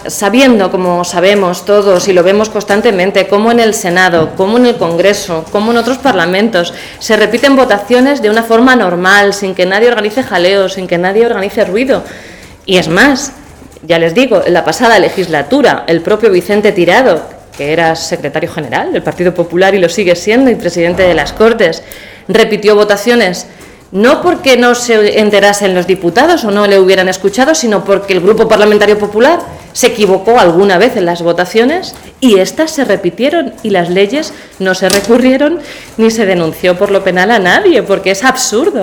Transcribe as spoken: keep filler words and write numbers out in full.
sabiendo, como sabemos todos y lo vemos constantemente, cómo en el Senado, cómo en el Congreso, cómo en otros parlamentos se repiten votaciones de una forma normal, sin que nadie organice jaleo, sin que nadie organice ruido. Y es más, ya les digo, en la pasada legislatura, el propio Vicente Tirado, que era secretario general del Partido Popular y lo sigue siendo, y presidente de las Cortes, repitió votaciones no porque no se enterasen los diputados o no le hubieran escuchado, sino porque el Grupo Parlamentario Popular se equivocó alguna vez en las votaciones y éstas se repitieron y las leyes no se recurrieron ni se denunció por lo penal a nadie, porque es absurdo.